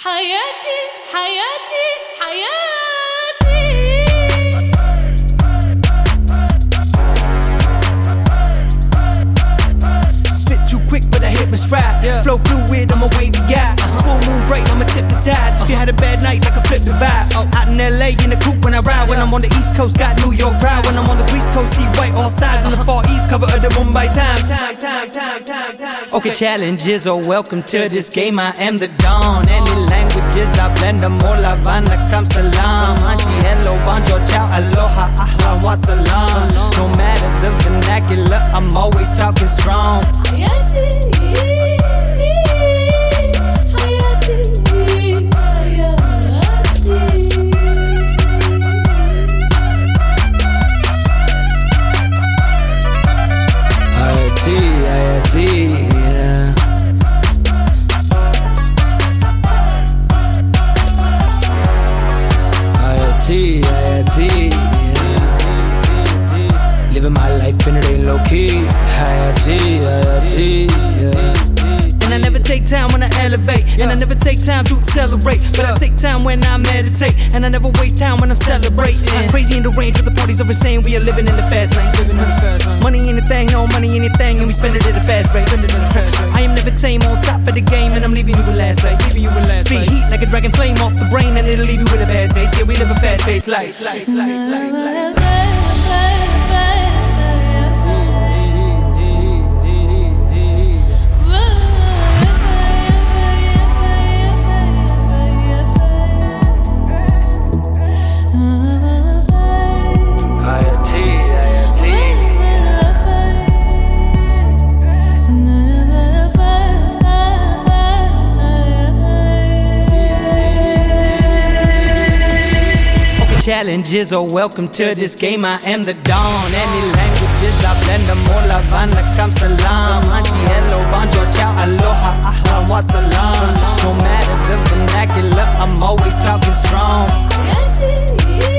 حياتي حياتي حياتي. Spit too quick, but I hit my stride. Flow fluid, I'm a wavy guy. Full moon bright, I'ma tip the tides. If you had a bad night, I can flip the vibe. Out in LA in the coupe when I ride. When I'm on the East Coast, got New York pride. When I'm on the Grease Coast, see white all sides. On the Far East, cover of the Mumbai Times. Okay, challenges are welcome to this game. I am the dawn. Any languages, I blend them all. Havana, kam salam. Anji, hello, bonjour, ciao, aloha, ahlan, wa salam. No matter the vernacular, I'm always talking strong. حياتي Living my life and it ain't low key. And I never take time when I elevate, and I never take time to accelerate, but I take time when I meditate, and I never waste time when I'm celebrating. Crazy in the range with the parties over saying we are living in the fast lane. Money anything, no money anything, and we spend it at a fast rate. I am never tame, on top of the game, and I'm leaving you with last place. Speed heat like a dragon flame off the brain, and it'll leave you with a bad taste. Yeah, we live a fast-paced life. Challenges are welcome to this game. I am the dawn. Any languages, I blend them all. Havana, kam salam. Anji, hello, bonjour, ciao, aloha, ahlan, wa salam. No matter the vernacular, I'm always talking strong. حياتي